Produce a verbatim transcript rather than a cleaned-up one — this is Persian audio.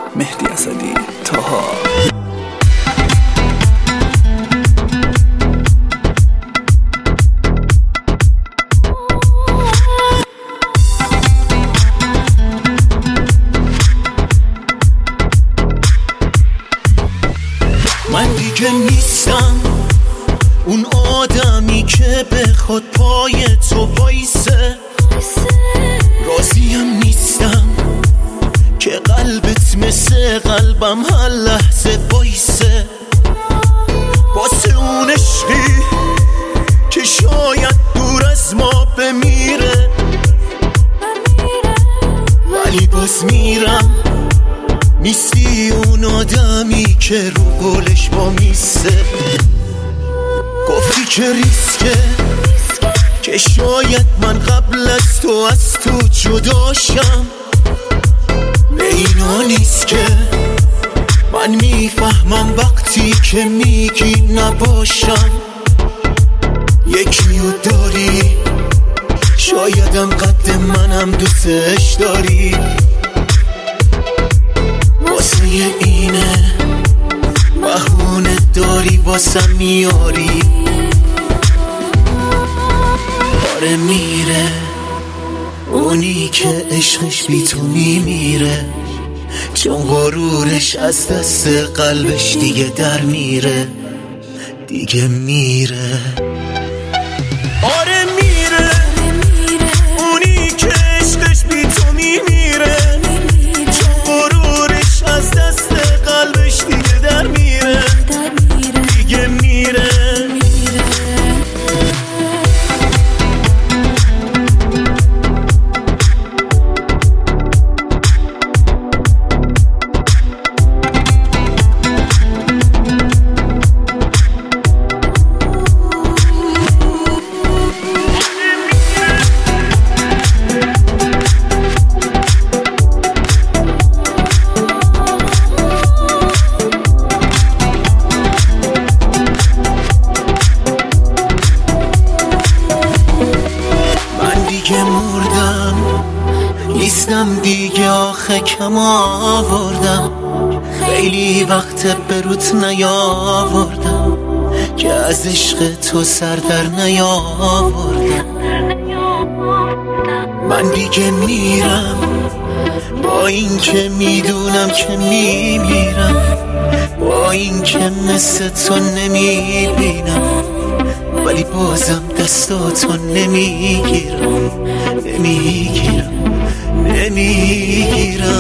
مهدی اسدی، طاها. من دیگه نیستم اون آدمی که به خود پای تو وایسه، راضیم نیستم که قلبت مثل قلبم هر لحظه وایسه، واسه اون عشقی که شاید دور از ما بمیره، ولی باز میرم. نیستی اون آدمی که رو قولش با میسته، گفتی که ریسکه که شاید من قبل از تو از تو جداشم. به اینا نیست که من میفهمم وقتی که میگی نباشم. یکی رو داری شایدم قد منم دوستش داری، واسه اینه بهونه داری واسم میاری. آره میره اونی که عشقش بی تو میمیره، چون غرورش از دست قلبش دیگه در میره، دیگه میره. آره میره اونی که عشقش بی تو میمیره، چون غرورش از دست قلبش دیگه در میره، دیگه میره. دیگه مردم نیستم دیگه، آخه کم آوردم، خیلی وقت بروت نیاوردم که از عشق تو سر در نیاوردم. من دیگه میرم با این که میدونم که میمیرم، با این که مثل تو نمیبینم، ولی بازم دستاتو نمیگیرم، نمیگیرم، نمیگیرم.